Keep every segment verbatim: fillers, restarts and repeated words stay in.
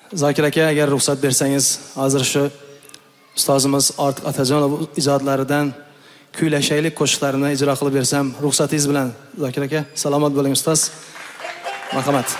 Zokir aka, agar ruxsat bersangiz, hozir shu ustozimiz Ortiq Atajonov ijodlaridan kuylashaylik qo'shiqlarini ijro qilib bersam, ruxsatingiz bilan. Zokir aka, salomat bo'ling ustoz. Marhamat.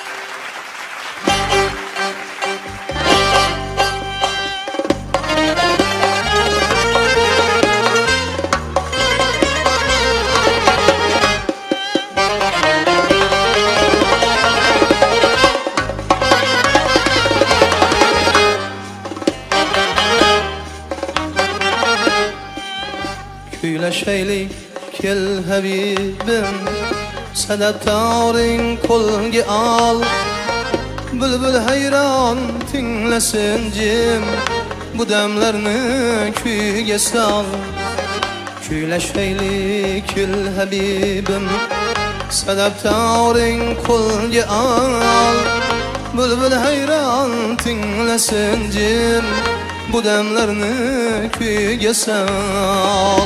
Kuylaşaylik kel habibim, sadataring qo'lga al. Bülbül hayron tinglasin jim, bu damlarni kuyga sol. Kuylaşaylik kel habibim, sadataring qo'lga al. Bülbül hayron tinglasin jim, bu damlarni kuyga sol.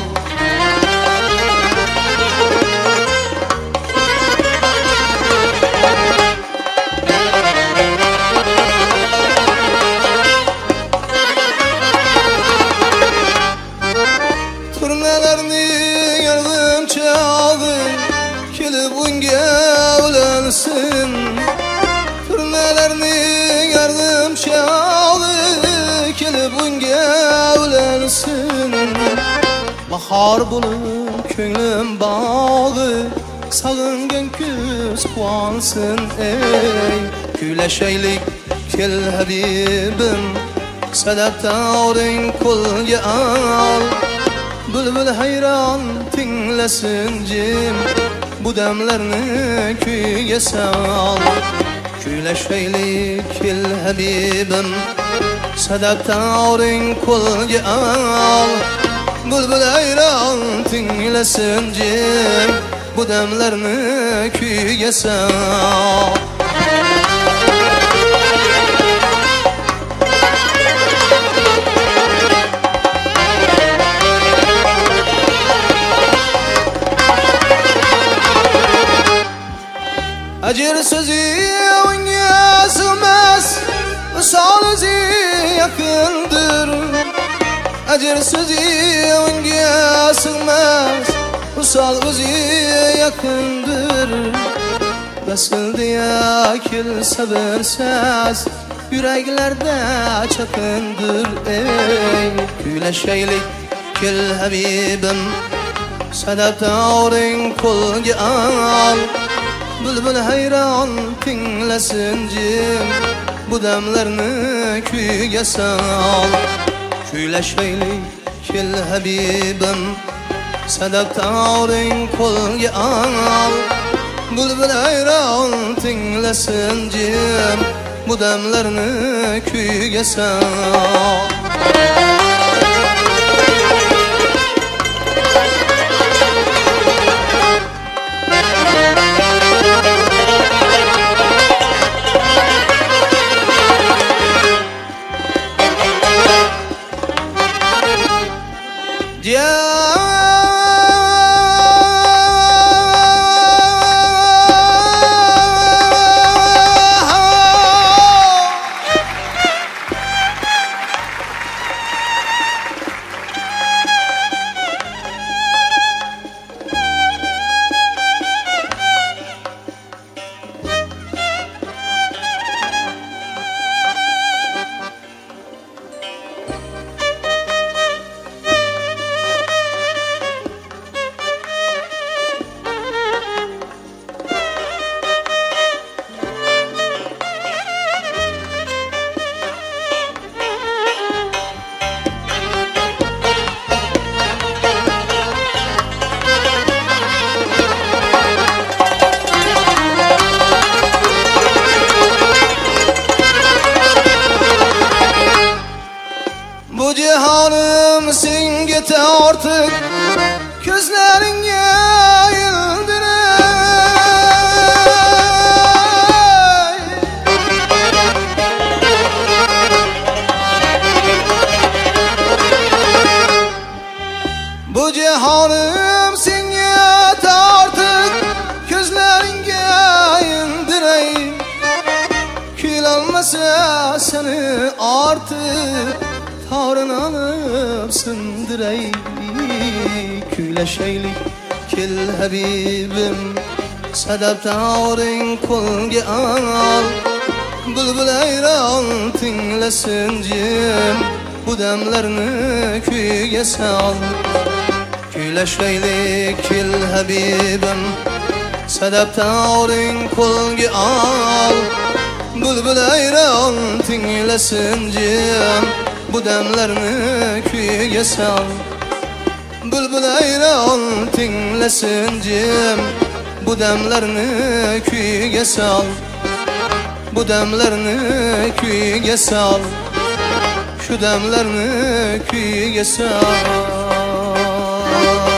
Turnalarni yardım çaldı, kelib unga ulansin. Turnalarni yardım çaldı, kelib unga ulansin. Bahar bo'lib ko'nglim bog'i, sog'ingan kuz quvansın ey. Kuylaşaylik kel habibim, sadataring qo'lga al. Bülbül hayron tinglasin jim, bu damlarni kuyga sol. Kuylaşaylik kel habibim, sadataring qo'lga al. Bülbül hayron tinglasin jim, bu damlarni kuyga sol. Acır sözü unga sığmaz, usol o'zi yakındır. Acır sözü unga sığmaz, usol o'zi yakındır. Basildi akil sabırsiz, yüreklerde çakındır ey. Kuylaşaylik kel habibim, sadataring qo'lga al. Bülbül hayron tinglasin jim, bu damlarni kuyga sol. Kuylaşaylik kel habibim, sadataring qo'lga al. Bülbül hayron tinglasin jim, bu damlarni kuyga sol. Cihanım sen git artık, gözlerine yıldıray. Bu cihanım sen git artık, gözlerine yıldıray. Kül almasa seni artık tavrını alıp sındırey. Küyleşeylik kil Habibim, sedep tavrin kulga al. Bülbül eyran tinglesin cim, bu demlerini kuyga sal. Küyleşeylik kil Habibim, sedep tavrin kulga al. Bülbül eyran tinglesin cim, bu demlerini kuyga sal. Bülbül eyran tinglesin cim, bu demlerini kuyga sal. Bu demlerini kuyga sal, şu demlerini kuyga sal.